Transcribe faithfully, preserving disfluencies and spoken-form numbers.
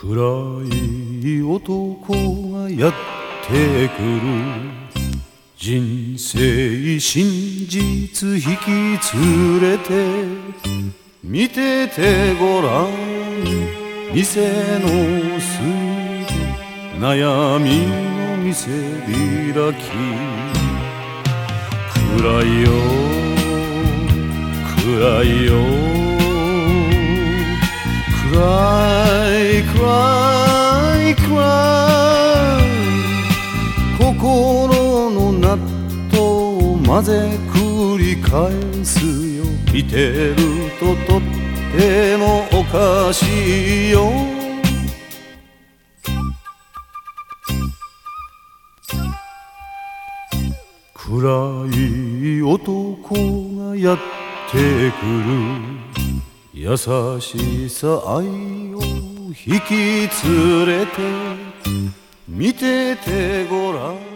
暗い男がやってくる。人生真実引き連れて見ててごらん。店の隅で悩みの見せ開き。暗いよ暗いよ暗い暗い暗い。心の納豆を混ぜ繰り返すよ。見てるととってもおかしいよ。暗い男がやってくる。優しさ愛を引き連れて見ててごらん。